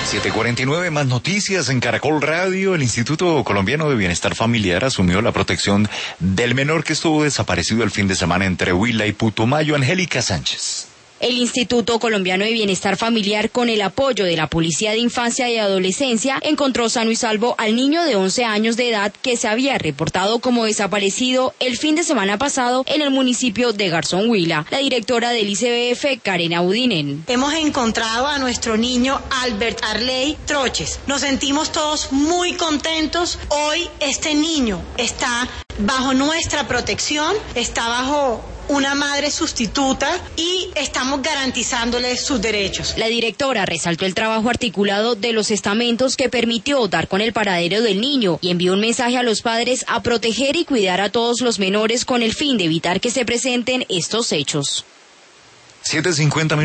7:49, más noticias en Caracol Radio. El Instituto Colombiano de Bienestar Familiar asumió la protección del menor que estuvo desaparecido el fin de semana entre Huila y Putumayo. Angélica Sánchez. El Instituto Colombiano de Bienestar Familiar, con el apoyo de la Policía de Infancia y Adolescencia, encontró sano y salvo al niño de 11 años de edad que se había reportado como desaparecido el fin de semana pasado en el municipio de Garzón, Huila. La directora del ICBF, Karen Audinen. Hemos encontrado a nuestro niño Albert Arley Troches. Nos sentimos todos muy contentos. Hoy este niño está bajo nuestra protección, está bajo una madre sustituta y estamos garantizándole sus derechos. La directora resaltó el trabajo articulado de los estamentos que permitió dar con el paradero del niño y envió un mensaje a los padres a proteger y cuidar a todos los menores con el fin de evitar que se presenten estos hechos. 7:50